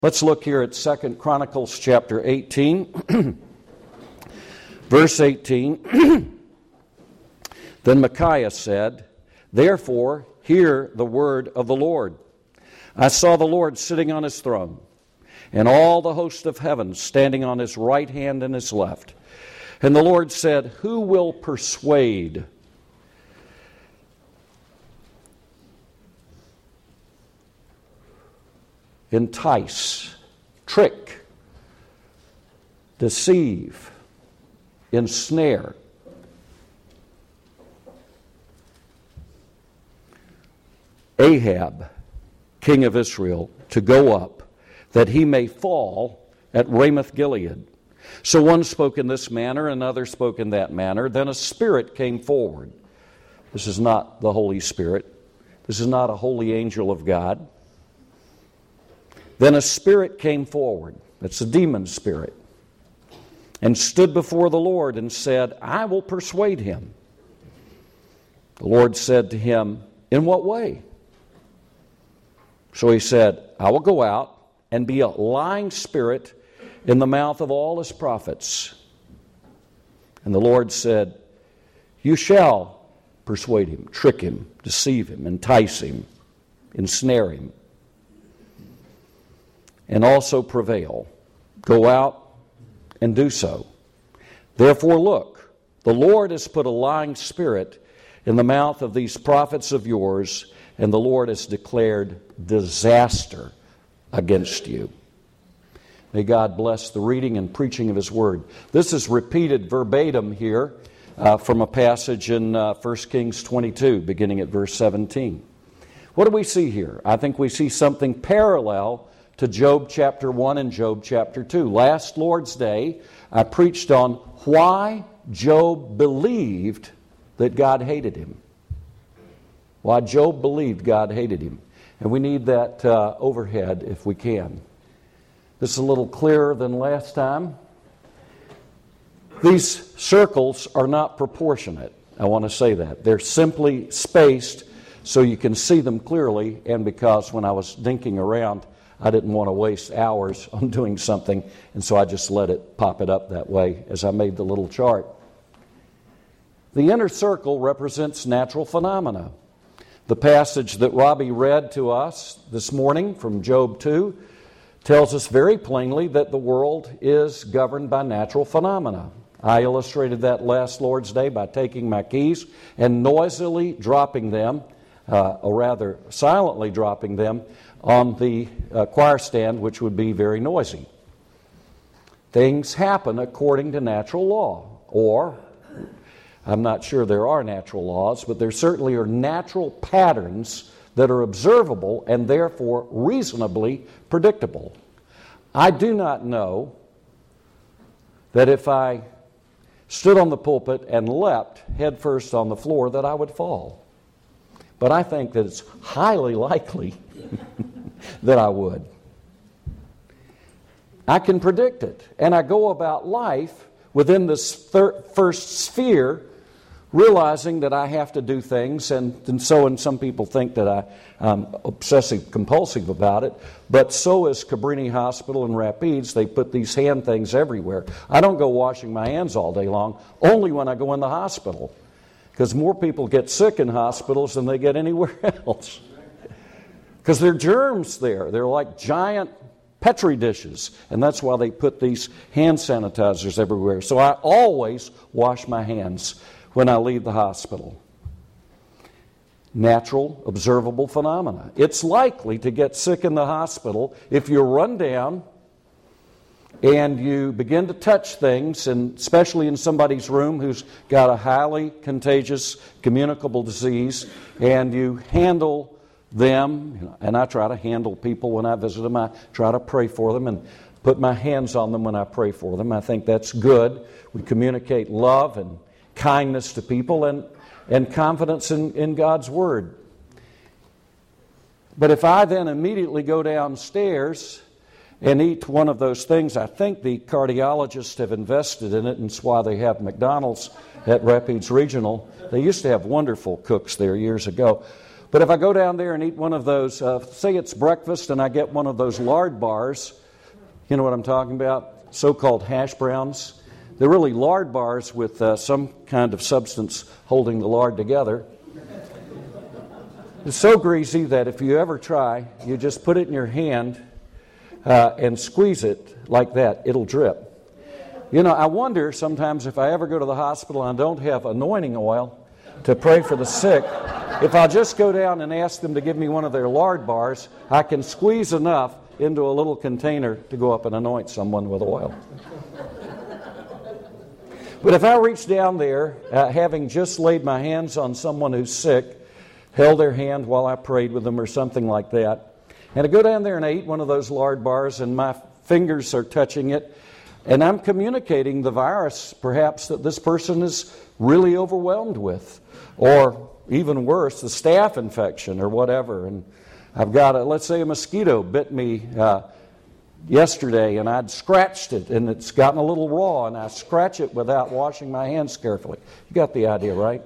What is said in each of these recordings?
Let's look here at 2 Chronicles chapter 18, verse 18. Then Micaiah said, "Therefore hear the word of the Lord. I saw the Lord sitting on his throne, and all the host of heaven standing on his right hand and his left. And the Lord said, Who will persuade? Entice, trick, deceive, ensnare. Ahab, king of Israel, to go up, that he may fall at Ramoth Gilead. So one spoke in this manner, another spoke in that manner. Then a spirit came forward." This is not the Holy Spirit. This is not a holy angel of God. "Then a spirit came forward," that's a demon spirit, "and stood before the Lord and said, I will persuade him. The Lord said to him, In what way? So he said, I will go out and be a lying spirit in the mouth of all his prophets. And the Lord said, You shall persuade him, trick him, deceive him, entice him, ensnare him, and also prevail. Go out and do so. Therefore look, the Lord has put a lying spirit in the mouth of these prophets of yours, and the Lord has declared disaster against you." May God bless the reading and preaching of His Word. This is repeated verbatim here from a passage in 1 Kings 22, beginning at verse 17. What do we see here? I think we see something parallel to Job chapter 1 and Job chapter 2. Last Lord's Day, I preached on why Job believed that God hated him. Why Job believed God hated him. And we need that overhead if we can. This is a little clearer than last time. These circles are not proportionate. I want to say that. They're simply spaced so you can see them clearly, and because when I was dinking around, I didn't want to waste hours on doing something, and so I just let it pop it up that way as I made the little chart. The inner circle represents natural phenomena. The passage that Robbie read to us this morning from Job 2 tells us very plainly that the world is governed by natural phenomena. I illustrated that last Lord's Day by taking my keys and noisily dropping them, or rather silently dropping them, on the choir stand, which would be very noisy. Things happen according to natural law, or I'm not sure there are natural laws, but there certainly are natural patterns that are observable and therefore reasonably predictable. I do not know that if I stood on the pulpit and leapt headfirst on the floor that I would fall. But I think that it's highly likely that I would. I can predict it. And I go about life within this first sphere, realizing that I have to do things, and some people think that I'm obsessive-compulsive about it, but so is Cabrini Hospital and Rapides. They put these hand things everywhere. I don't go washing my hands all day long, only when I go in the hospital, because more people get sick in hospitals than they get anywhere else. Because there are germs there. They're like giant Petri dishes, and that's why they put these hand sanitizers everywhere. So I always wash my hands when I leave the hospital. Natural, observable phenomena. It's likely to get sick in the hospital if you run down and you begin to touch things, and especially in somebody's room who's got a highly contagious, communicable disease, and you handle them, and I try to handle people when I visit them. I try to pray for them and put my hands on them when I pray for them. I think that's good. We communicate love and kindness to people and confidence in God's Word. But if I then immediately go downstairs and eat one of those things, I think the cardiologists have invested in it, and it's why they have McDonald's at Rapides Regional. They used to have wonderful cooks there years ago. But if I go down there and eat one of those, say it's breakfast and I get one of those lard bars, you know what I'm talking about? So-called hash browns. They're really lard bars with some kind of substance holding the lard together. It's so greasy that if you ever try, you just put it in your hand and squeeze it like that. It'll drip. You know, I wonder sometimes if I ever go to the hospital and I don't have anointing oil to pray for the sick, if I'll just go down and ask them to give me one of their lard bars, I can squeeze enough into a little container to go up and anoint someone with oil. But if I reach down there, having just laid my hands on someone who's sick, held their hand while I prayed with them or something like that, and I go down there and I eat one of those lard bars and my fingers are touching it, and I'm communicating the virus perhaps that this person is really overwhelmed with, or even worse, the staph infection or whatever. And I've got, let's say a mosquito bit me yesterday and I'd scratched it and it's gotten a little raw and I scratch it without washing my hands carefully. You got the idea, right?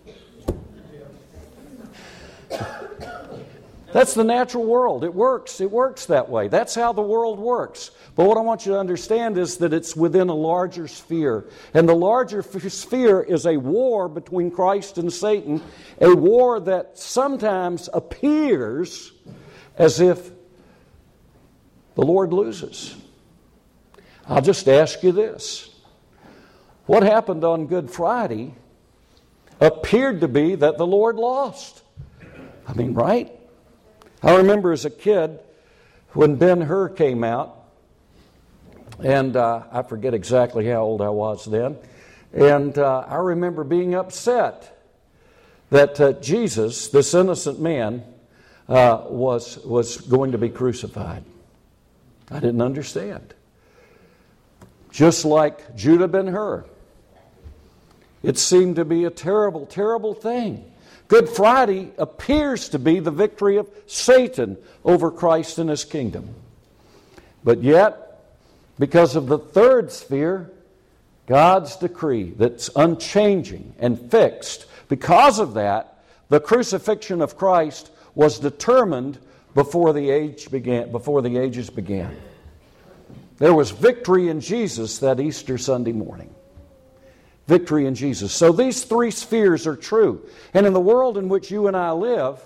That's the natural world. It works. It works that way. That's how the world works. But what I want you to understand is that it's within a larger sphere. And the larger sphere is a war between Christ and Satan, a war that sometimes appears as if the Lord loses. I'll just ask you this. What happened on Good Friday appeared to be that the Lord lost. I mean, right? I remember as a kid when Ben-Hur came out, and I forget exactly how old I was then, and I remember being upset that Jesus, this innocent man, was going to be crucified. I didn't understand. Just like Judah Ben-Hur. It seemed to be a terrible, terrible thing. Good Friday appears to be the victory of Satan over Christ and His kingdom. But yet, because of the third sphere, God's decree that's unchanging and fixed, because of that, the crucifixion of Christ was determined before the ages began. There was victory in Jesus that Easter Sunday morning. Victory in Jesus. So these three spheres are true. And in the world in which you and I live,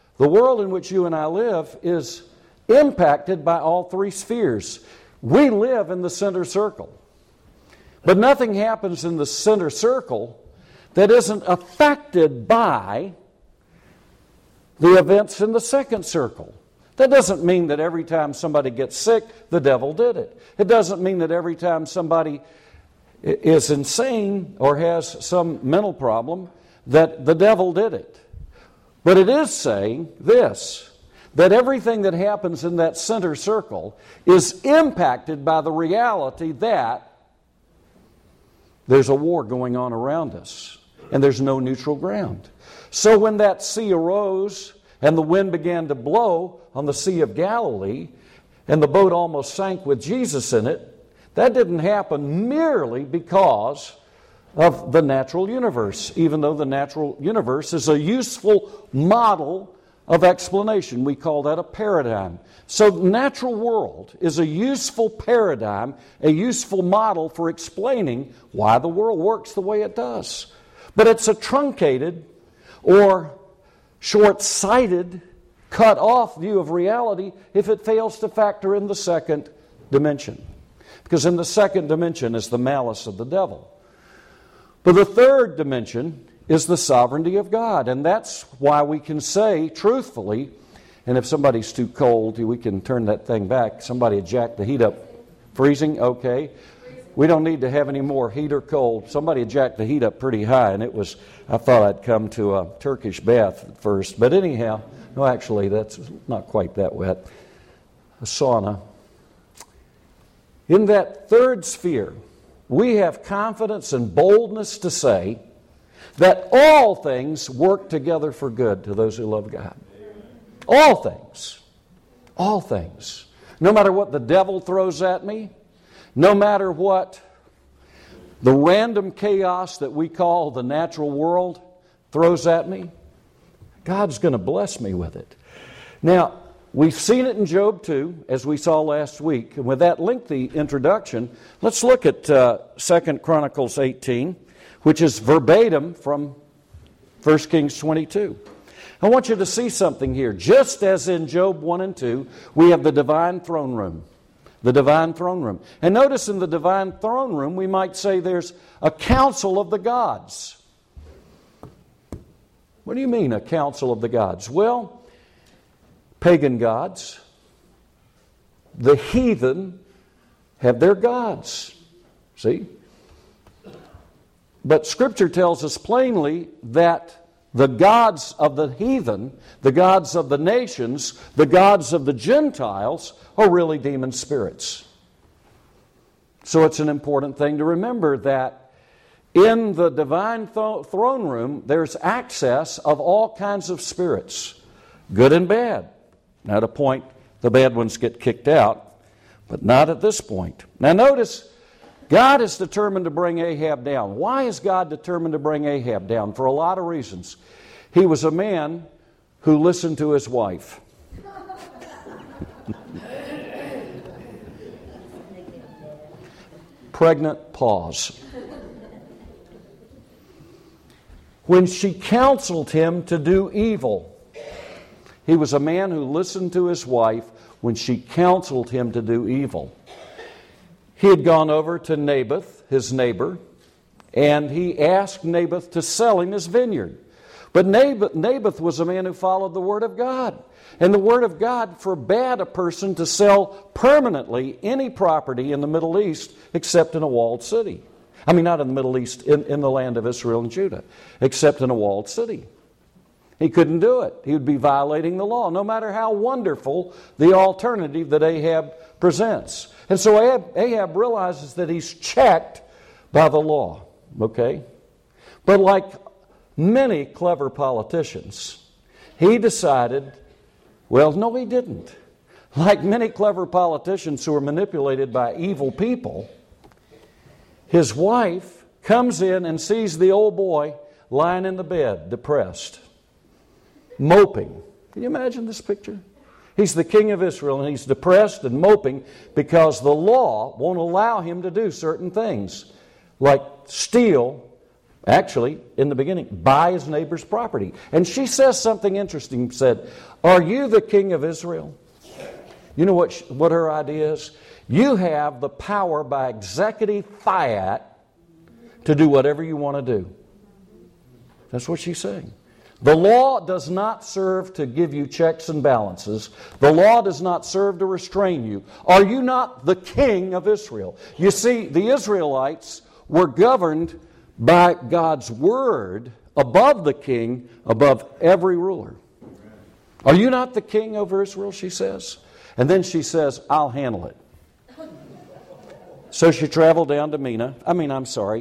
is impacted by all three spheres. We live in the center circle. But nothing happens in the center circle that isn't affected by the events in the second circle. That doesn't mean that every time somebody gets sick, the devil did it. It doesn't mean that every time somebody is insane or has some mental problem, that the devil did it. But it is saying this, that everything that happens in that center circle is impacted by the reality that there's a war going on around us, and there's no neutral ground. So when that sea arose, and the wind began to blow on the Sea of Galilee, and the boat almost sank with Jesus in it, that didn't happen merely because of the natural universe, even though the natural universe is a useful model of explanation. We call that a paradigm. So the natural world is a useful paradigm, a useful model for explaining why the world works the way it does. But it's a truncated or short-sighted, cut-off view of reality if it fails to factor in the second dimension. Because in the second dimension is the malice of the devil. But the third dimension is the sovereignty of God. And that's why we can say truthfully, and if somebody's too cold, we can turn that thing back. Somebody jack the heat up. Freezing? Okay. We don't need to have any more heat or cold. Somebody jacked the heat up pretty high, and I thought I'd come to a Turkish bath at first. But anyhow, no, actually, that's not quite that wet. A sauna. In that third sphere, we have confidence and boldness to say that all things work together for good to those who love God. All things. All things. No matter what the devil throws at me, no matter what the random chaos that we call the natural world throws at me, God's going to bless me with it. Now, we've seen it in Job 2, as we saw last week. And with that lengthy introduction, let's look at 2 Chronicles 18, which is verbatim from 1 Kings 22. I want you to see something here. Just as in Job 1 and 2, we have the divine throne room. The divine throne room. And notice in the divine throne room, we might say there's a council of the gods. What do you mean, a council of the gods? Well, pagan gods, the heathen have their gods. See? But Scripture tells us plainly that the gods of the heathen, the gods of the nations, the gods of the Gentiles are really demon spirits. So it's an important thing to remember that in the divine throne room, there's access of all kinds of spirits, good and bad. Now, at a point, the bad ones get kicked out, but not at this point. Now, notice, God is determined to bring Ahab down. Why is God determined to bring Ahab down? For a lot of reasons. He was a man who listened to his wife. Pregnant pause. When she counseled him to do evil, he was a man who listened to his wife when she counseled him to do evil. He had gone over to Naboth, his neighbor, and he asked Naboth to sell him his vineyard. But Naboth was a man who followed the Word of God. And the Word of God forbade a person to sell permanently any property in the Middle East except in a walled city. I mean, not in the Middle East, in the land of Israel and Judah, except in a walled city. He couldn't do it. He would be violating the law, no matter how wonderful the alternative that Ahab presents. And so Ahab realizes that he's checked by the law, okay? But like many clever politicians, he decided, well, no, he didn't. Like many clever politicians who are manipulated by evil people, his wife comes in and sees the old boy lying in the bed, depressed, moping. Can you imagine this picture? He's the king of Israel, and he's depressed and moping because the law won't allow him to do certain things, like steal, actually, in the beginning, buy his neighbor's property. And she says something interesting, said, "Are you the king of Israel?" You know what her idea is? You have the power by executive fiat to do whatever you want to do. That's what she's saying. The law does not serve to give you checks and balances. The law does not serve to restrain you. Are you not the king of Israel? You see, the Israelites were governed by God's word above the king, above every ruler. Are you not the king over Israel, she says? And then she says, I'll handle it. So she traveled down to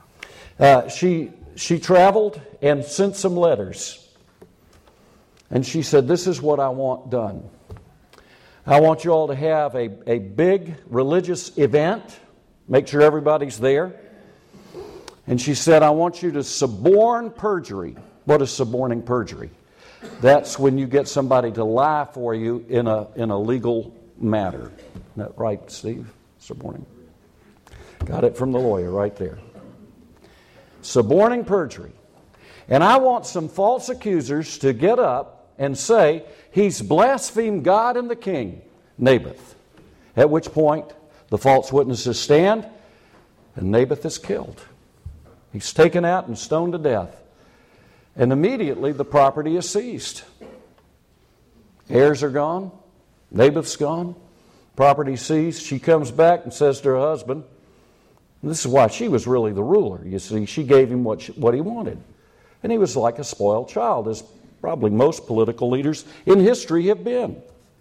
She traveled and sent some letters. And she said, this is what I want done. I want you all to have a big religious event. Make sure everybody's there. And she said, I want you to suborn perjury. What is suborning perjury? That's when you get somebody to lie for you in a legal matter. Isn't that right, Steve? Suborning. Got it from the lawyer right there. Suborning perjury. And I want some false accusers to get up and say, he's blasphemed God and the king, Naboth. At which point, the false witnesses stand, and Naboth is killed. He's taken out and stoned to death. And immediately the property is seized. Heirs are gone. Naboth's gone. Property seized. She comes back and says to her husband, this is why she was really the ruler. You see, she gave him what he wanted. And he was like a spoiled child, as probably most political leaders in history have been.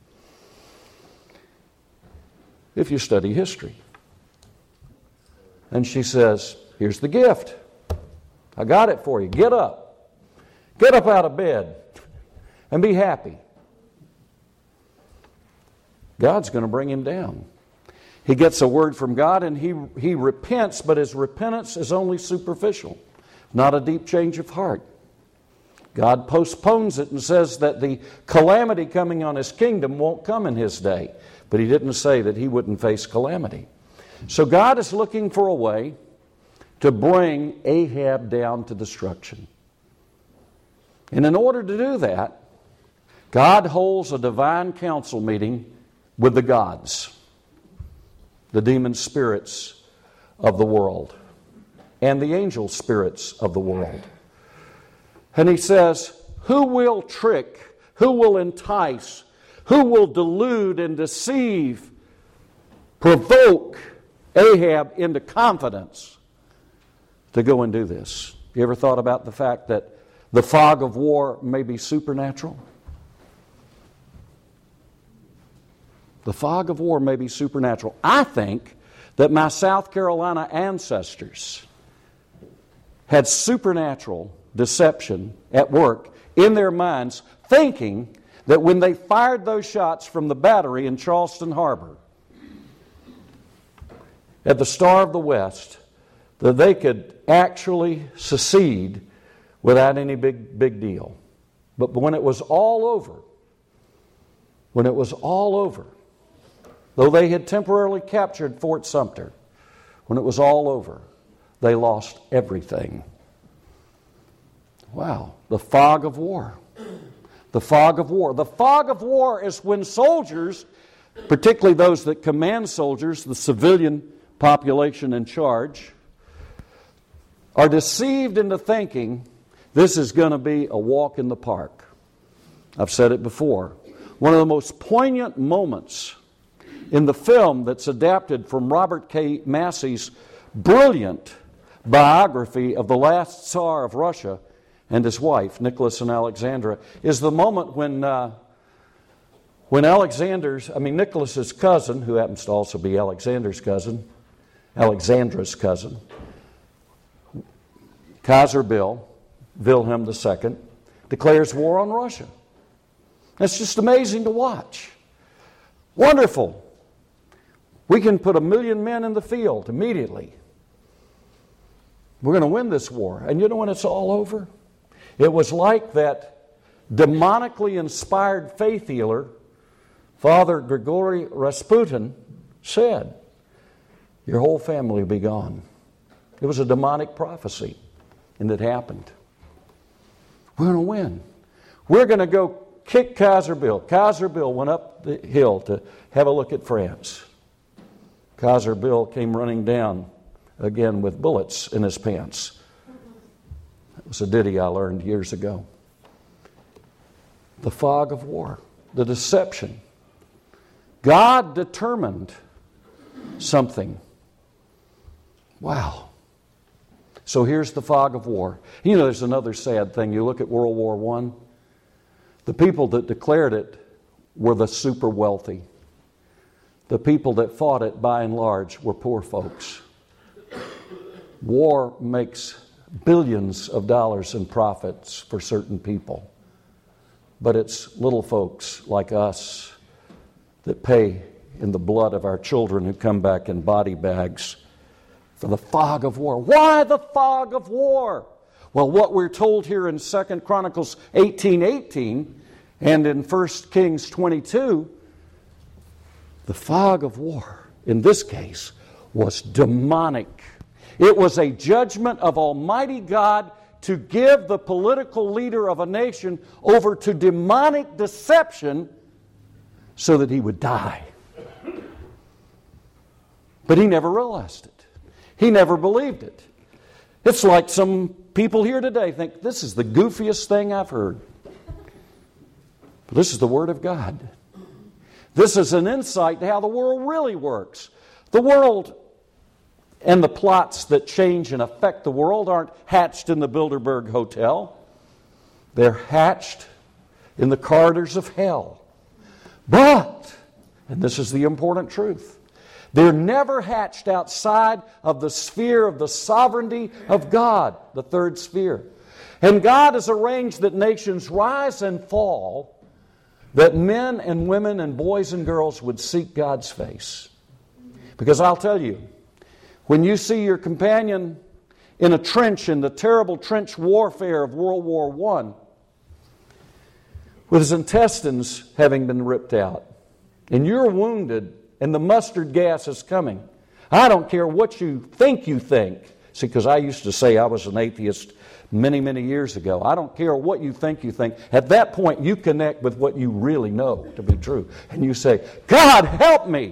If you study history. And she says, here's the gift. I got it for you. Get up. Get up out of bed and be happy. God's going to bring him down. He gets a word from God and he repents, but his repentance is only superficial, not a deep change of heart. God postpones it and says that the calamity coming on His kingdom won't come in His day. But He didn't say that He wouldn't face calamity. So God is looking for a way to bring Ahab down to destruction. And in order to do that, God holds a divine council meeting with the gods, the demon spirits of the world, and the angel spirits of the world. And He says, who will trick, who will entice, who will delude and deceive, provoke Ahab into confidence to go and do this? You ever thought about the fact that the fog of war may be supernatural? The fog of war may be supernatural. I think that my South Carolina ancestors had supernatural deception at work in their minds, thinking that when they fired those shots from the battery in Charleston Harbor at the Star of the West, that they could actually secede without any big deal. But when it was all over, though they had temporarily captured Fort Sumter, when it was all over, they lost everything. Wow, the fog of war. The fog of war. The fog of war is when soldiers, particularly those that command soldiers, the civilian population in charge, are deceived into thinking this is going to be a walk in the park. I've said it before. One of the most poignant moments in the film that's adapted from Robert K. Massey's brilliant biography of the last Tsar of Russia and his wife, Nicholas and Alexandra, is the moment when Nicholas's cousin, who happens to also be Alexandra's cousin, Kaiser Wilhelm II, declares war on Russia. That's just amazing to watch. Wonderful. We can put 1 million men in the field immediately. We're going to win this war. And you know when it's all over? It was like that demonically inspired faith healer, Father Grigory Rasputin, said, your whole family will be gone. It was a demonic prophecy, and it happened. We're going to win. We're going to go kick Kaiser Bill. Kaiser Bill went up the hill to have a look at France. Kaiser Bill came running down again with bullets in his pants. That was a ditty I learned years ago. The fog of war, the deception. God determined something. Wow. So here's the fog of war. You know, there's another sad thing. You look at World War I. The people that declared it were the super wealthy. The people that fought it, by and large, were poor folks. War makes billions of dollars in profits for certain people. But it's little folks like us that pay in the blood of our children who come back in body bags for the fog of war. Why the fog of war? Well, what we're told here in 2 Chronicles 18:18 and in 1 Kings 22, the fog of war, in this case, was demonic. It was a judgment of Almighty God to give the political leader of a nation over to demonic deception so that he would die. But he never realized it. He never believed it. It's like some people here today think, this is the goofiest thing I've heard. But this is the Word of God. This is an insight to how the world really works. The world and the plots that change and affect the world aren't hatched in the Bilderberg Hotel. They're hatched in the corridors of hell. But, and this is the important truth, they're never hatched outside of the sphere of the sovereignty of God, the third sphere. And God has arranged that nations rise and fall, that men and women and boys and girls would seek God's face. Because I'll tell you, when you see your companion in a trench, in the terrible trench warfare of World War I, with his intestines having been ripped out, and you're wounded, and the mustard gas is coming. I don't care what you think. See, because I used to say I was an atheist many, many years ago. I don't care what you think. At that point, you connect with what you really know to be true. And you say, God, help me.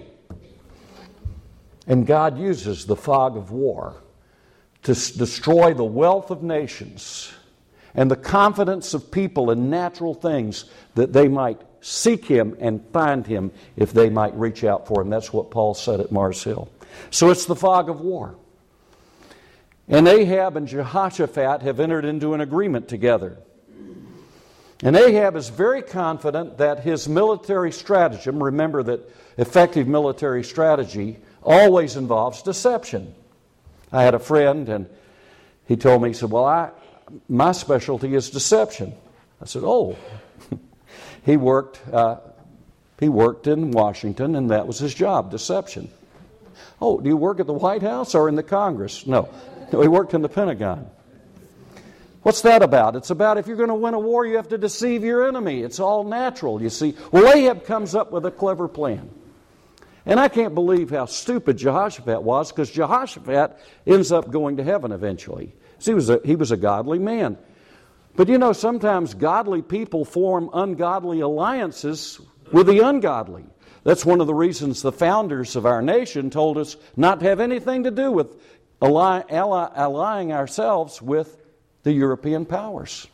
And God uses the fog of war to destroy the wealth of nations and the confidence of people in natural things, that they might seek Him and find Him if they might reach out for Him. That's what Paul said at Mars Hill. So it's the fog of war. And Ahab and Jehoshaphat have entered into an agreement together. And Ahab is very confident that his military stratagem, remember that effective military strategy always involves deception. I had a friend, and he told me, he said, well, my specialty is deception. I said, oh. He worked in Washington, and that was his job, deception. Oh, do you work at the White House or in the Congress? No, he worked in the Pentagon. What's that about? It's about if you're going to win a war, you have to deceive your enemy. It's all natural, you see. Well, Ahab comes up with a clever plan. And I can't believe how stupid Jehoshaphat was, because Jehoshaphat ends up going to heaven eventually. See, he was a godly man. But you know, sometimes godly people form ungodly alliances with the ungodly. That's one of the reasons the founders of our nation told us not to have anything to do with allying ourselves with the European powers.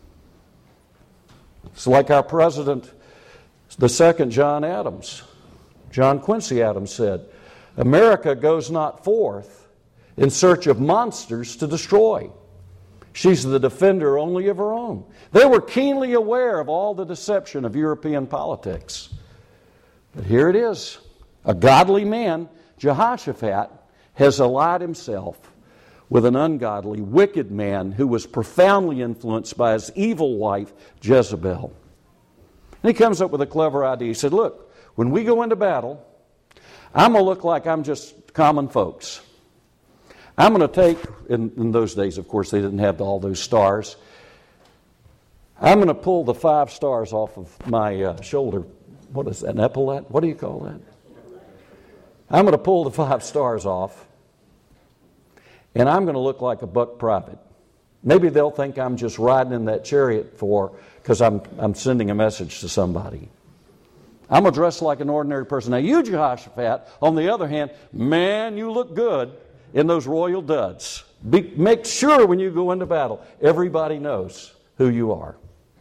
It's like our president, the second John Quincy Adams said, America goes not forth in search of monsters to destroy. She's the defender only of her own. They were keenly aware of all the deception of European politics. But here it is. A godly man, Jehoshaphat, has allied himself with an ungodly, wicked man who was profoundly influenced by his evil wife, Jezebel. And he comes up with a clever idea. He said, look, when we go into battle, I'm going to look like I'm just common folks. I'm going to take, in those days, of course, they didn't have all those stars. I'm going to pull the 5 stars off of my shoulder. What is that, an epaulette? What do you call that? I'm going to pull the 5 stars off, and I'm going to look like a buck private. Maybe they'll think I'm just riding in that chariot because I'm sending a message to somebody. I'm going to dress like an ordinary person. Now you, Jehoshaphat, on the other hand, man, you look good in those royal duds. Make sure when you go into battle, everybody knows who you are.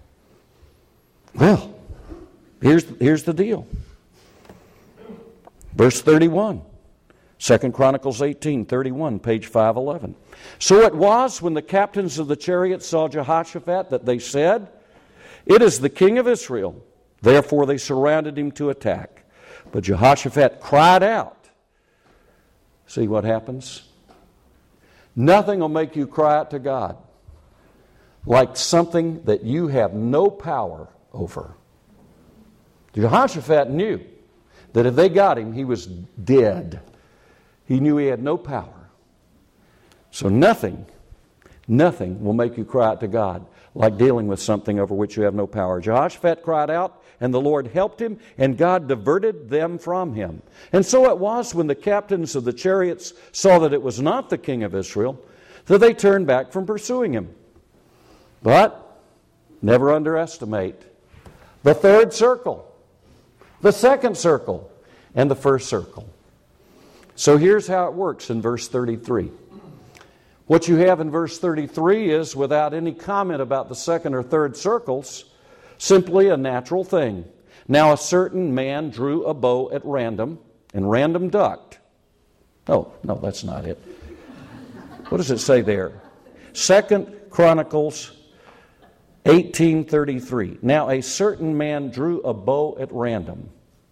Well, here's the deal. Verse 31, 2 Chronicles 18:31, page 511. So it was when the captains of the chariots saw Jehoshaphat that they said, it is the king of Israel. Therefore they surrounded him to attack. But Jehoshaphat cried out. See what happens? Nothing will make you cry out to God like something that you have no power over. Jehoshaphat knew that if they got him, he was dead. He knew he had no power. So nothing will make you cry out to God like dealing with something over which you have no power. Jehoshaphat cried out, and the Lord helped him, and God diverted them from him. And so it was when the captains of the chariots saw that it was not the king of Israel, that they turned back from pursuing him. But never underestimate the third circle, the second circle, and the first circle. So here's how it works in verse 33. What you have in verse 33 is, without any comment about the second or third circles, simply a natural thing. Now a certain man drew a bow at random, and random ducked. Oh, no, that's not it. What does it say there? 2 Chronicles 18:33. Now a certain man drew a bow at random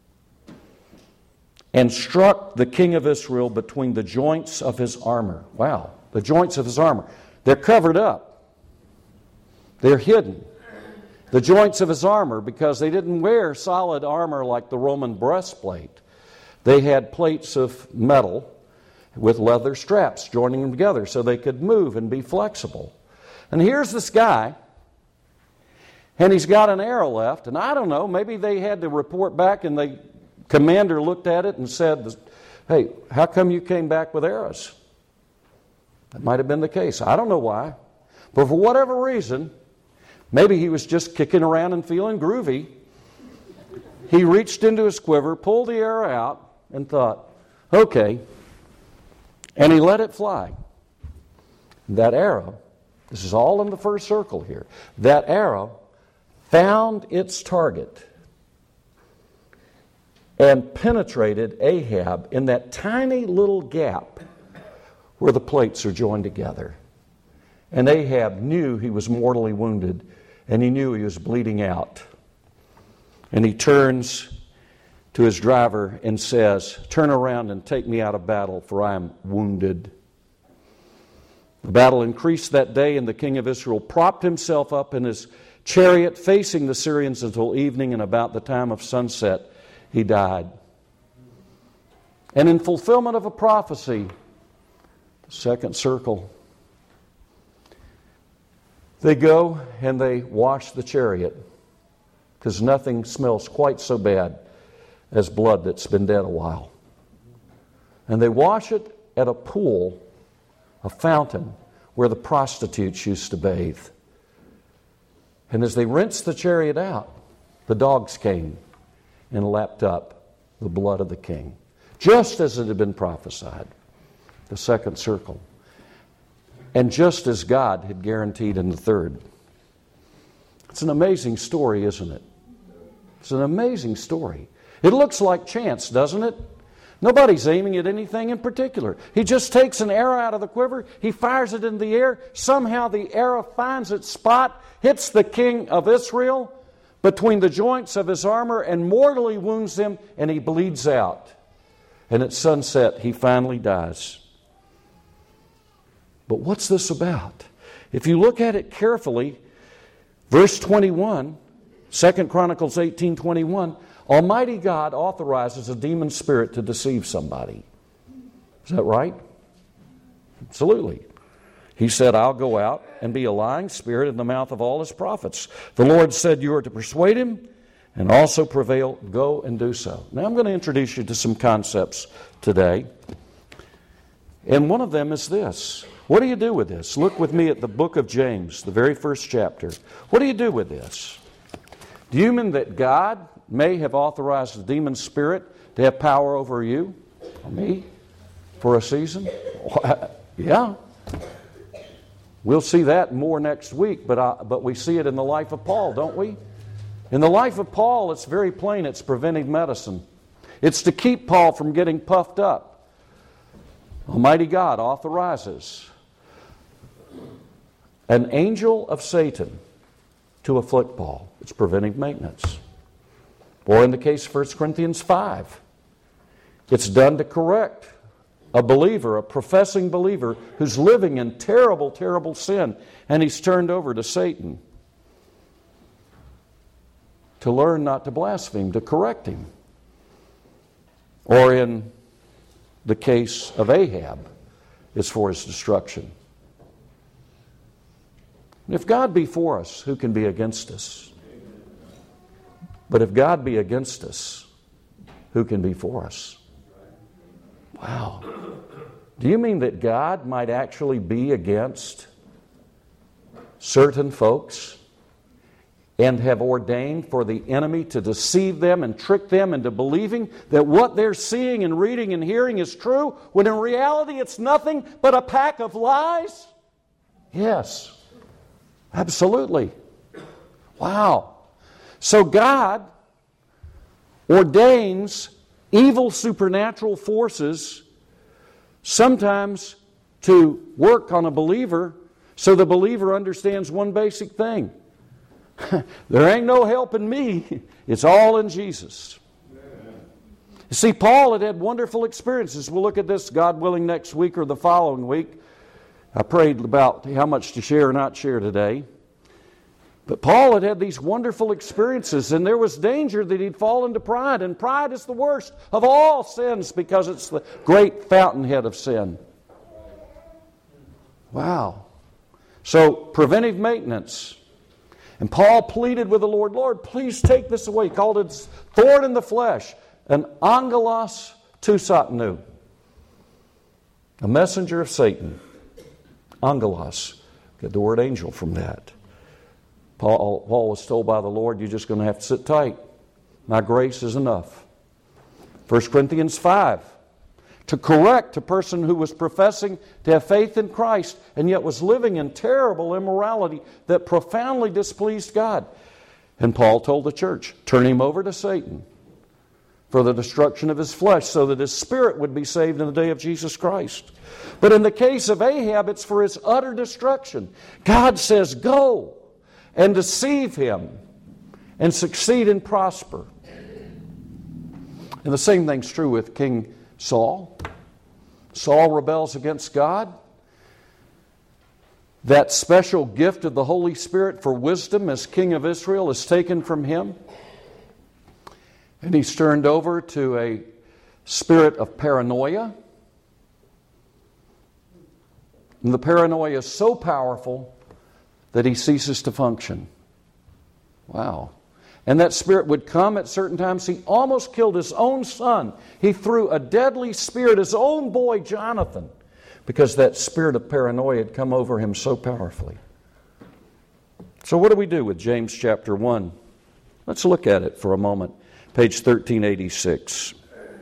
and struck the king of Israel between the joints of his armor. Wow, the joints of his armor. They're covered up. They're hidden. The joints of his armor, because they didn't wear solid armor like the Roman breastplate. They had plates of metal with leather straps joining them together so they could move and be flexible. And here's this guy. and he's got an arrow left. And I don't know, maybe they had to report back and the commander looked at it and said, hey, how come you came back with arrows? That might have been the case. I don't know why. But for whatever reason, maybe he was just kicking around and feeling groovy. He reached into his quiver, pulled the arrow out, and thought, okay. And he let it fly. That arrow, this is all in the first circle here, that arrow found its target and penetrated Ahab in that tiny little gap where the plates are joined together. And Ahab knew he was mortally wounded, and he knew he was bleeding out. And he turns to his driver and says, turn around and take me out of battle, for I am wounded. The battle increased that day, and the king of Israel propped himself up in his chariot, facing the Syrians until evening, and about the time of sunset, he died. And in fulfillment of a prophecy, the second circle, they go and they wash the chariot, because nothing smells quite so bad as blood that's been dead a while. And they wash it at a pool, a fountain, where the prostitutes used to bathe. And as they rinsed the chariot out, the dogs came and lapped up the blood of the king, just as it had been prophesied. The second circle. And just as God had guaranteed in the third. It's an amazing story, isn't it? It's an amazing story. It looks like chance, doesn't it? Nobody's aiming at anything in particular. He just takes an arrow out of the quiver, he fires it in the air, somehow the arrow finds its spot, hits the king of Israel between the joints of his armor and mortally wounds him, and he bleeds out. And at sunset, he finally dies. But what's this about? If you look at it carefully, verse 21, 2 Chronicles 18:21, Almighty God authorizes a demon spirit to deceive somebody. Is that right? Absolutely. He said, I'll go out and be a lying spirit in the mouth of all his prophets. The Lord said, you are to persuade him and also prevail. Go and do so. Now I'm going to introduce you to some concepts today. And one of them is this. What do you do with this? Look with me at the book of James, the very first chapter. What do you do with this? Do you mean that God may have authorized the demon spirit to have power over you, or me, for a season? Yeah. We'll see that more next week, but we see it in the life of Paul, don't we? In the life of Paul, it's very plain. It's preventive medicine. It's to keep Paul from getting puffed up. Almighty God authorizes an angel of Satan to afflict Paul. It's preventive maintenance. Or in the case of 1 Corinthians 5, it's done to correct a believer, a professing believer, who's living in terrible, terrible sin, and he's turned over to Satan to learn not to blaspheme, to correct him. Or in the case of Ahab, it's for his destruction. If God be for us, who can be against us? But if God be against us, who can be for us? Wow. Do you mean that God might actually be against certain folks and have ordained for the enemy to deceive them and trick them into believing that what they're seeing and reading and hearing is true, when in reality it's nothing but a pack of lies? Yes. Absolutely. Wow. So God ordains evil supernatural forces sometimes to work on a believer so the believer understands one basic thing. There ain't no help in me. It's all in Jesus. You see, Paul had wonderful experiences. We'll look at this, God willing, next week or the following week. I prayed about how much to share or not share today. But Paul had these wonderful experiences, and there was danger that he'd fall into pride. And pride is the worst of all sins because it's the great fountainhead of sin. Wow. So, preventive maintenance. And Paul pleaded with the Lord, Lord, please take this away. He called it thorn in the flesh, an angelos tusatnu, a messenger of Satan. Angelos. Get the word angel from that. Paul was told by the Lord, you're just going to have to sit tight. My grace is enough. 1 Corinthians 5. To correct a person who was professing to have faith in Christ and yet was living in terrible immorality that profoundly displeased God. And Paul told the church, turn him over to Satan for the destruction of his flesh so that his spirit would be saved in the day of Jesus Christ. But in the case of Ahab, it's for his utter destruction. God says, go and deceive him and succeed and prosper. And the same thing's true with King Saul. Saul rebels against God. That special gift of the Holy Spirit for wisdom as king of Israel is taken from him. And he's turned over to a spirit of paranoia. And the paranoia is so powerful that he ceases to function. Wow. And that spirit would come at certain times. He almost killed his own son. He threw a deadly spear at his own boy, Jonathan, because that spirit of paranoia had come over him so powerfully. So what do we do with James chapter 1? Let's look at it for a moment. Page 1386.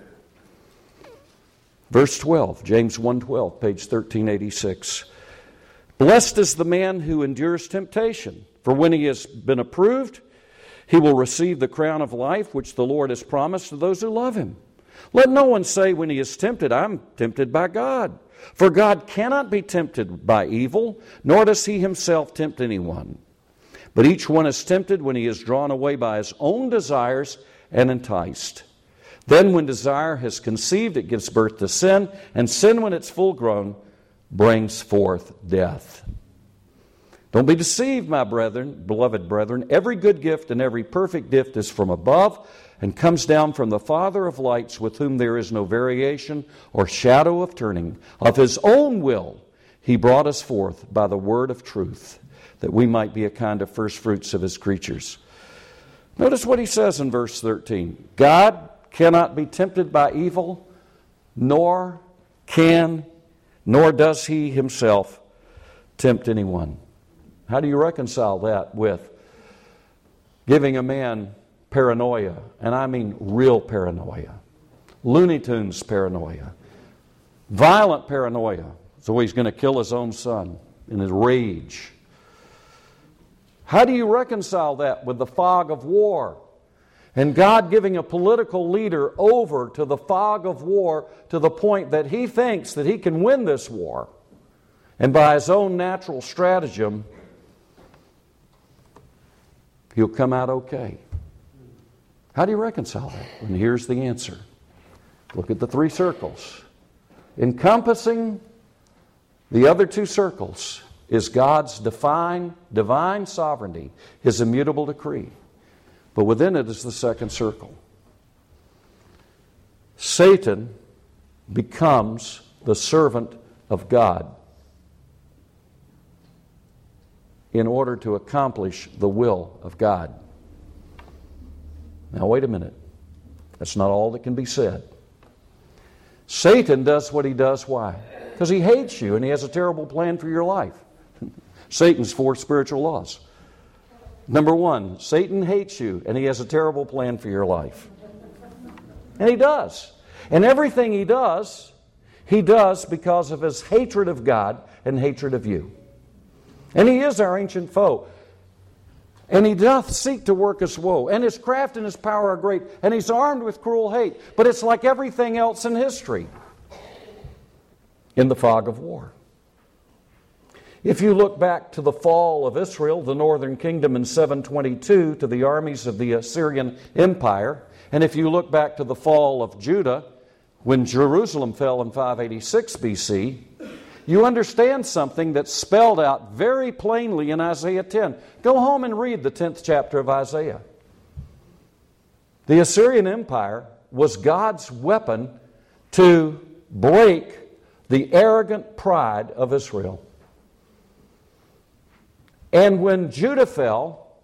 Verse 12, James 1:12, page 1386. Blessed is the man who endures temptation, for when he has been approved, he will receive the crown of life which the Lord has promised to those who love him. Let no one say when he is tempted, I'm tempted by God. For God cannot be tempted by evil, nor does he himself tempt anyone. But each one is tempted when he is drawn away by his own desires and enticed. Then when desire has conceived, it gives birth to sin, and sin, when it's full grown, brings forth death. Don't be deceived, my brethren, beloved brethren. Every good gift and every perfect gift is from above and comes down from the Father of lights, with whom there is no variation or shadow of turning. Of his own will he brought us forth by the word of truth, that we might be a kind of first fruits of his creatures. Notice what he says in verse 13. God cannot be tempted by evil, nor does he himself tempt anyone. How do you reconcile that with giving a man paranoia? And I mean real paranoia. Looney Tunes paranoia. Violent paranoia. So he's going to kill his own son in his rage. How do you reconcile that with the fog of war? And God giving a political leader over to the fog of war to the point that he thinks that he can win this war. And by his own natural stratagem, he'll come out okay. How do you reconcile that? And here's the answer. Look at the three circles. Encompassing the other two circles is God's divine sovereignty, his immutable decree. But within it is the second circle. Satan becomes the servant of God in order to accomplish the will of God. Now wait a minute. That's not all that can be said. Satan does what he does. Why? Because he hates you and he has a terrible plan for your life. Satan's four spiritual laws. Number one, Satan hates you and he has a terrible plan for your life. And he does. And everything he does because of his hatred of God and hatred of you. And he is our ancient foe. And he doth seek to work us woe. And his craft and his power are great. And he's armed with cruel hate. But it's like everything else in history. In the fog of war. If you look back to the fall of Israel, the northern kingdom in 722, to the armies of the Assyrian Empire, and if you look back to the fall of Judah, when Jerusalem fell in 586 BC, you understand something that's spelled out very plainly in Isaiah 10. Go home and read the 10th chapter of Isaiah. The Assyrian Empire was God's weapon to break the arrogant pride of Israel. And when Judah fell,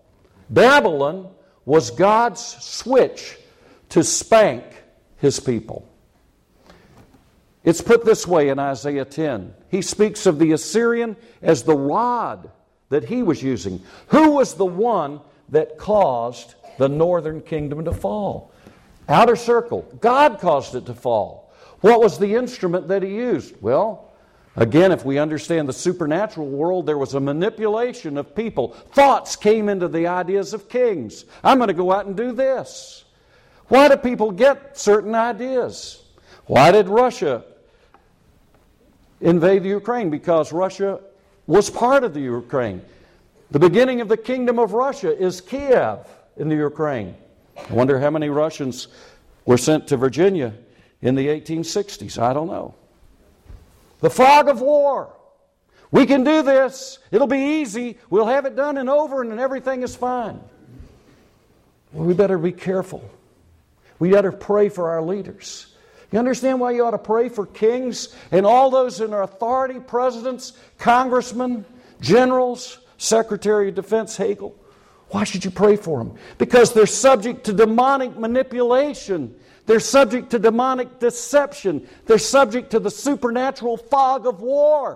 Babylon was God's switch to spank His people. It's put this way in Isaiah 10. He speaks of the Assyrian as the rod that he was using. Who was the one that caused the northern kingdom to fall? Outer circle. God caused it to fall. What was the instrument that He used? Well, again, if we understand the supernatural world, there was a manipulation of people. Thoughts came into the ideas of kings. I'm going to go out and do this. Why do people get certain ideas? Why did Russia invade the Ukraine? Because Russia was part of the Ukraine. The beginning of the kingdom of Russia is Kiev in the Ukraine. I wonder how many Russians were sent to Virginia in the 1860s. I don't know. The fog of war. We can do this. It'll be easy. We'll have it done and over and everything is fine. Well, we better be careful. We better pray for our leaders. You understand why you ought to pray for kings and all those in authority, presidents, congressmen, generals, Secretary of Defense Hagel? Why should you pray for them? Because they're subject to demonic manipulation. They're subject to demonic deception. They're subject to the supernatural fog of war.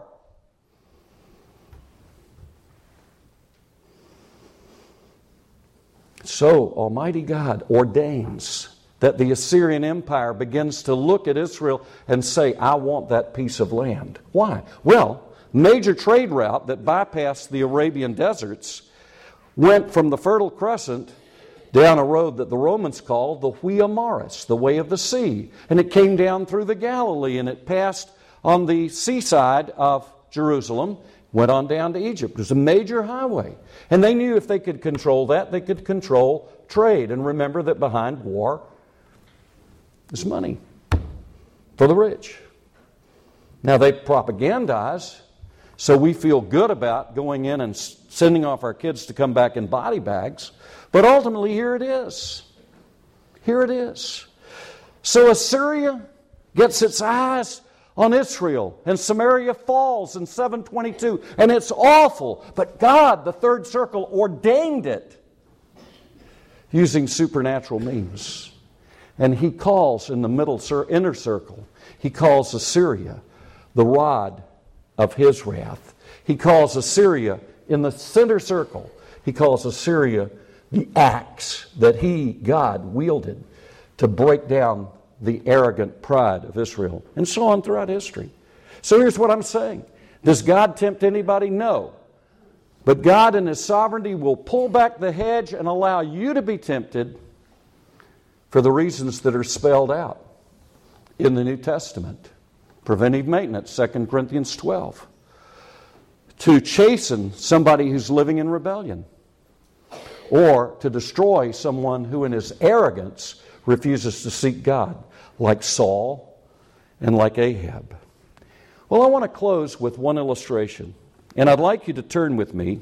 So, Almighty God ordains that the Assyrian Empire begins to look at Israel and say, I want that piece of land. Why? Well, major trade route that bypassed the Arabian deserts went from the Fertile Crescent down a road that the Romans called the Via Maris, the way of the sea. And it came down through the Galilee and it passed on the seaside of Jerusalem, went on down to Egypt. It was a major highway. And they knew if they could control that, they could control trade. And remember that behind war is money for the rich. Now they propagandize, so we feel good about going in and sending off our kids to come back in body bags. But ultimately, here it is. Here it is. So Assyria gets its eyes on Israel, and Samaria falls in 722, and it's awful. But God, the third circle, ordained it using supernatural means. And He calls in the inner circle, He calls Assyria the rod of His wrath. He calls Assyria in the center circle. He calls Assyria the axe that He, God, wielded to break down the arrogant pride of Israel. And so on throughout history. So here's what I'm saying. Does God tempt anybody? No. But God in His sovereignty will pull back the hedge and allow you to be tempted for the reasons that are spelled out in the New Testament. Preventive maintenance, 2 Corinthians 12. To chasten somebody who's living in rebellion. Or to destroy someone who in his arrogance refuses to seek God, like Saul and like Ahab. Well, I want to close with one illustration. And I'd like you to turn with me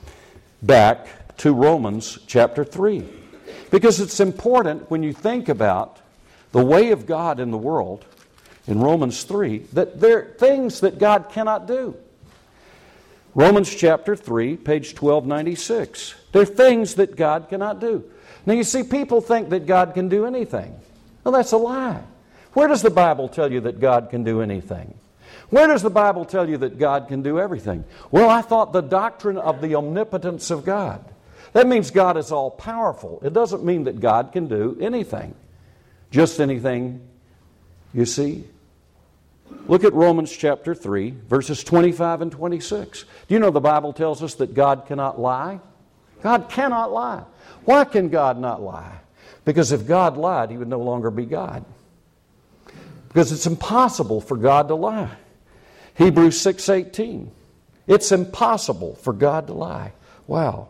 back to Romans chapter 3. Because it's important when you think about the way of God in the world, in Romans 3, that there are things that God cannot do. Romans chapter 3, page 1296. There are things that God cannot do. Now you see, people think that God can do anything. Well, that's a lie. Where does the Bible tell you that God can do anything? Where does the Bible tell you that God can do everything? Well, I thought the doctrine of the omnipotence of God. That means God is all-powerful. It doesn't mean that God can do anything. Just anything, you see. Look at Romans chapter 3, verses 25 and 26. Do you know the Bible tells us that God cannot lie? God cannot lie. Why can God not lie? Because if God lied, He would no longer be God. Because it's impossible for God to lie. Hebrews 6:18. It's impossible for God to lie. Wow.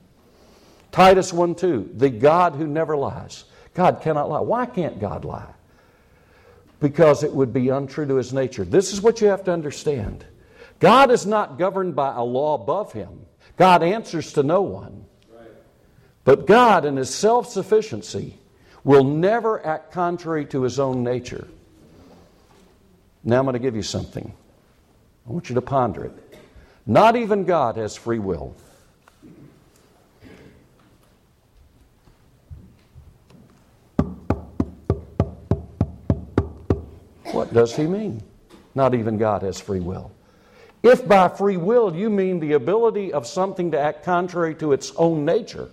Titus 1:2. The God who never lies. God cannot lie. Why can't God lie? Because it would be untrue to His nature. This is what you have to understand. God is not governed by a law above Him. God answers to no one. But God, in His self-sufficiency, will never act contrary to His own nature. Now I'm going to give you something. I want you to ponder it. Not even God has free will. What does he mean? Not even God has free will. If by free will you mean the ability of something to act contrary to its own nature,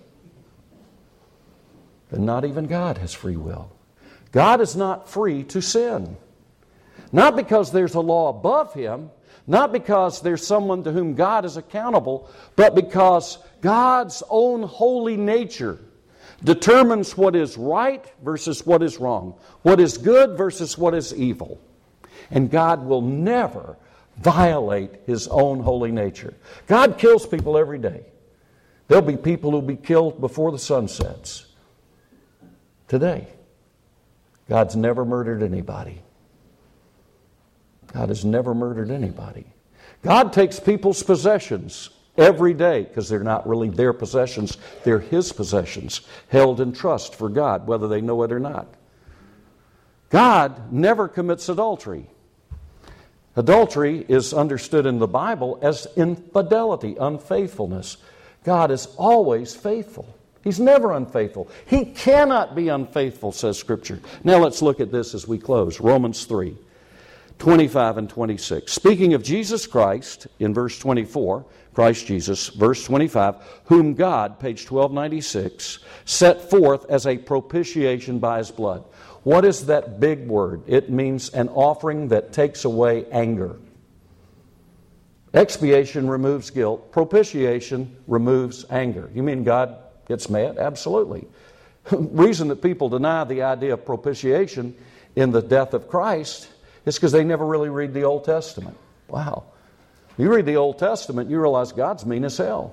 then not even God has free will. God is not free to sin. Not because there's a law above him, not because there's someone to whom God is accountable, but because God's own holy nature determines what is right versus what is wrong, what is good versus what is evil. And God will never violate his own holy nature. God kills people every day. There'll be people who'll be killed before the sun sets. Today, God's never murdered anybody. God has never murdered anybody. God takes people's possessions every day, because they're not really their possessions, they're his possessions, held in trust for God, whether they know it or not. God never commits adultery. Adultery is understood in the Bible as infidelity, unfaithfulness. God is always faithful. He's never unfaithful. He cannot be unfaithful, says Scripture. Now let's look at this as we close. Romans 3, 25 and 26. Speaking of Jesus Christ, in verse 24, Christ Jesus, verse 25, whom God, page 1296, set forth as a propitiation by his blood. What is that big word? It means an offering that takes away anger. Expiation removes guilt. Propitiation removes anger. You mean God gets mad? Absolutely. Reason that people deny the idea of propitiation in the death of Christ is because they never really read the Old Testament. Wow. You read the Old Testament, you realize God's mean as hell.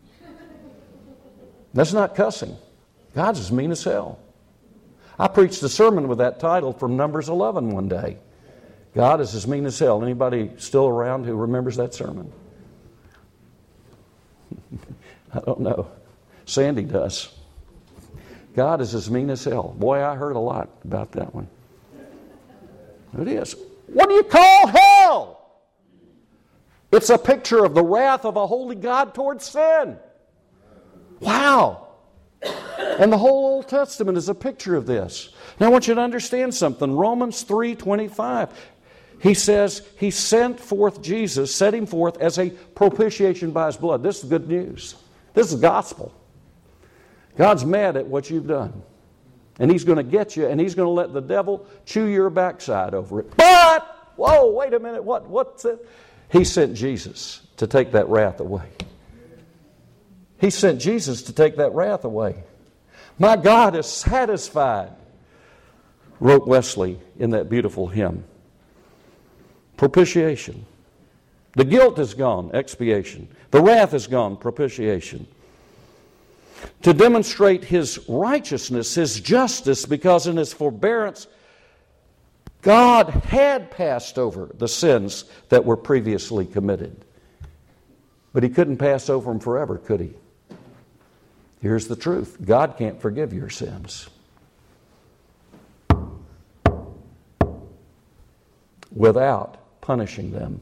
That's not cussing. God's as mean as hell. I preached a sermon with that title from Numbers 11 one day. God is as mean as hell. Anybody still around who remembers that sermon? I don't know. Sandy does. God is as mean as hell. Boy, I heard a lot about that one. It is. What do you call hell? It's a picture of the wrath of a holy God towards sin. Wow. And the whole Old Testament is a picture of this. Now I want you to understand something. Romans 3:25. He says he sent forth Jesus, set him forth as a propitiation by his blood. This is good news. This is gospel. God's mad at what you've done. And he's going to get you, and he's going to let the devil chew your backside over it. But, whoa, wait a minute, what's it? He sent Jesus to take that wrath away. He sent Jesus to take that wrath away. My God is satisfied, wrote Wesley in that beautiful hymn. Propitiation. The guilt is gone, expiation. The wrath is gone, propitiation. To demonstrate his righteousness, his justice, because in his forbearance, God had passed over the sins that were previously committed. But he couldn't pass over them forever, could he? Here's the truth. God can't forgive your sins. Without punishing them.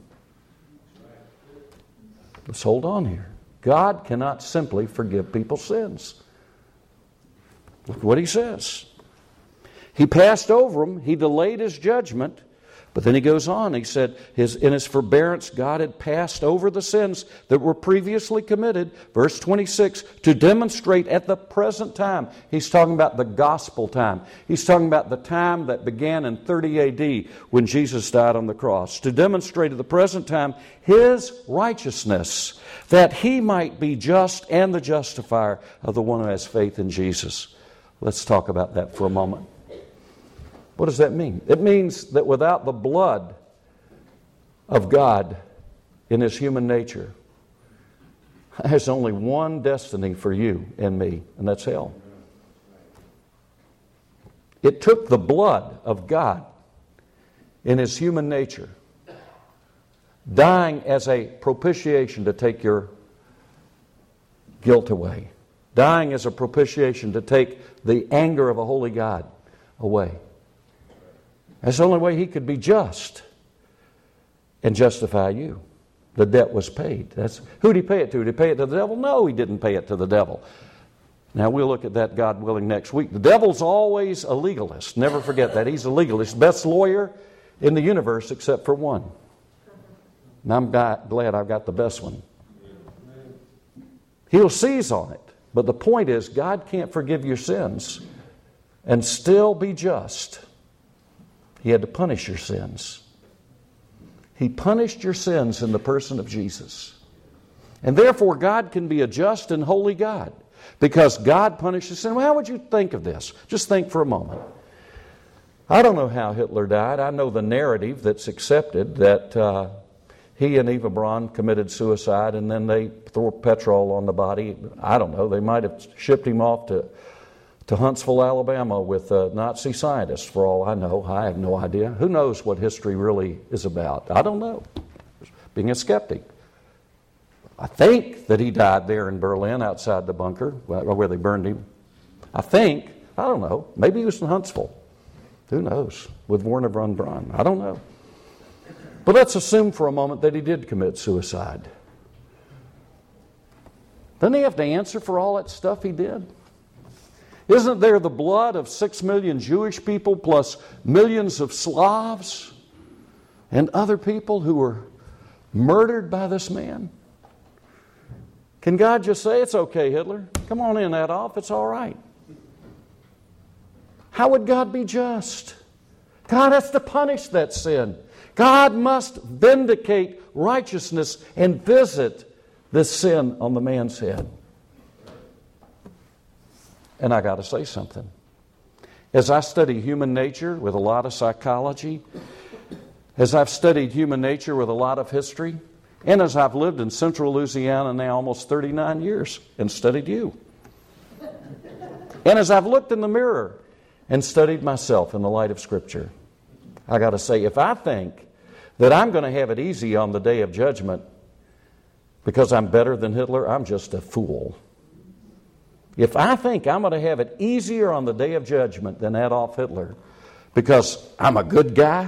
Let's hold on here. God cannot simply forgive people's sins. Look what he says. He passed over them. He delayed his judgment. But then he goes on. He said, in his forbearance, God had passed over the sins that were previously committed. Verse 26, to demonstrate at the present time. He's talking about the gospel time. He's talking about the time that began in 30 A.D. when Jesus died on the cross. To demonstrate at the present time his righteousness, that he might be just and the justifier of the one who has faith in Jesus. Let's talk about that for a moment. What does that mean? It means that without the blood of God in his human nature, there's only one destiny for you and me, and that's hell. It took the blood of God in his human nature, dying as a propitiation to take your guilt away, dying as a propitiation to take the anger of a holy God away. That's the only way he could be just and justify you. The debt was paid. Who did he pay it to? Did he pay it to the devil? No, he didn't pay it to the devil. Now, we'll look at that, God willing, next week. The devil's always a legalist. Never forget that. He's a legalist. Best lawyer in the universe except for one. And I'm glad I've got the best one. He'll seize on it. But the point is, God can't forgive your sins and still be just. He had to punish your sins. He punished your sins in the person of Jesus. And therefore, God can be a just and holy God because God punishes sin. Well, how would you think of this? Just think for a moment. I don't know how Hitler died. I know the narrative that's accepted that he and Eva Braun committed suicide and then they threw petrol on the body. I don't know. They might have shipped him off to Huntsville, Alabama with Nazi scientists for all I know. I have no idea. Who knows what history really is about? I don't know. Being a skeptic. I think that he died there in Berlin outside the bunker where they burned him. I think. I don't know. Maybe he was in Huntsville. Who knows? With Werner von Braun. I don't know. But let's assume for a moment that he did commit suicide. Doesn't he have to answer for all that stuff he did? Isn't there the blood of 6 million Jewish people plus millions of Slavs and other people who were murdered by this man? Can God just say, it's okay, Hitler. Come on in, Adolf. It's all right. How would God be just? God has to punish that sin. God must vindicate righteousness and visit this sin on the man's head. And I got to say something. As I study human nature with a lot of psychology, as I've studied human nature with a lot of history, and as I've lived in central Louisiana now almost 39 years and studied you, and as I've looked in the mirror and studied myself in the light of Scripture, I got to say, if I think that I'm going to have it easy on the day of judgment because I'm better than Hitler, I'm just a fool. If I think I'm going to have it easier on the day of judgment than Adolf Hitler because I'm a good guy,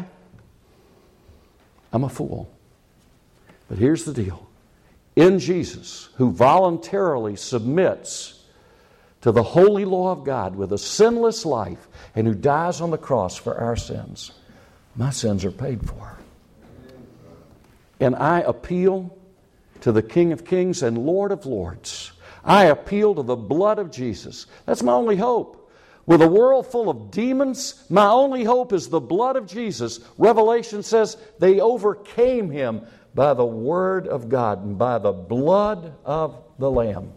I'm a fool. But here's the deal. In Jesus, who voluntarily submits to the holy law of God with a sinless life and who dies on the cross for our sins, my sins are paid for. And I appeal to the King of Kings and Lord of Lords. I appeal to the blood of Jesus. That's my only hope. With a world full of demons, my only hope is the blood of Jesus. Revelation says they overcame him by the word of God and by the blood of the Lamb.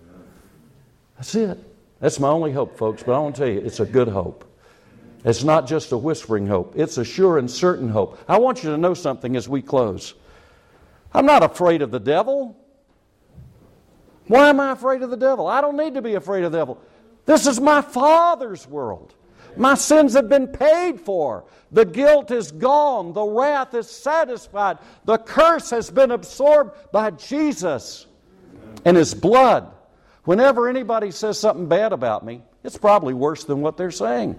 That's it. That's my only hope, folks. But I want to tell you, it's a good hope. It's not just a whispering hope. It's a sure and certain hope. I want you to know something as we close. I'm not afraid of the devil. Why am I afraid of the devil? I don't need to be afraid of the devil. This is my Father's world. My sins have been paid for. The guilt is gone. The wrath is satisfied. The curse has been absorbed by Jesus and His blood. Whenever anybody says something bad about me, it's probably worse than what they're saying.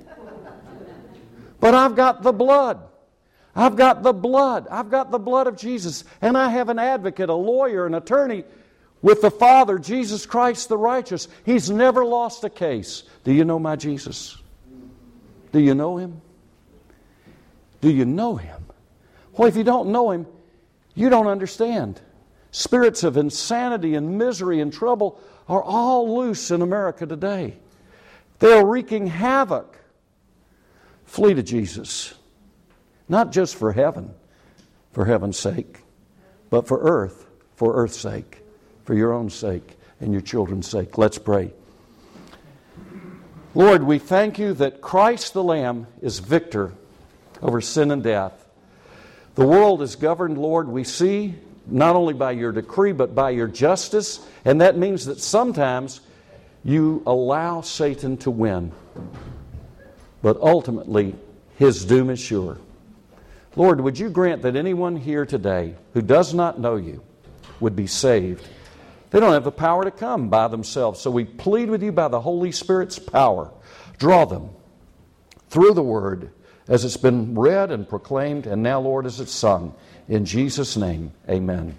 But I've got the blood. I've got the blood. I've got the blood of Jesus. And I have an advocate, a lawyer, an attorney with the Father, Jesus Christ the righteous. He's never lost a case. Do you know my Jesus? Do you know Him? Do you know Him? Well, if you don't know Him, you don't understand. Spirits of insanity and misery and trouble are all loose in America today. They're wreaking havoc. Flee to Jesus. Not just for heaven's sake, but for earth's sake, for your own sake and your children's sake. Let's pray. Lord, we thank You that Christ the Lamb is victor over sin and death. The world is governed, Lord, we see, not only by Your decree, but by Your justice. And that means that sometimes You allow Satan to win. But ultimately, his doom is sure. Lord, would You grant that anyone here today who does not know You would be saved? They don't have the power to come by themselves. So we plead with You by the Holy Spirit's power. Draw them through the Word as it's been read and proclaimed, and now, Lord, as it's sung. In Jesus' name, amen.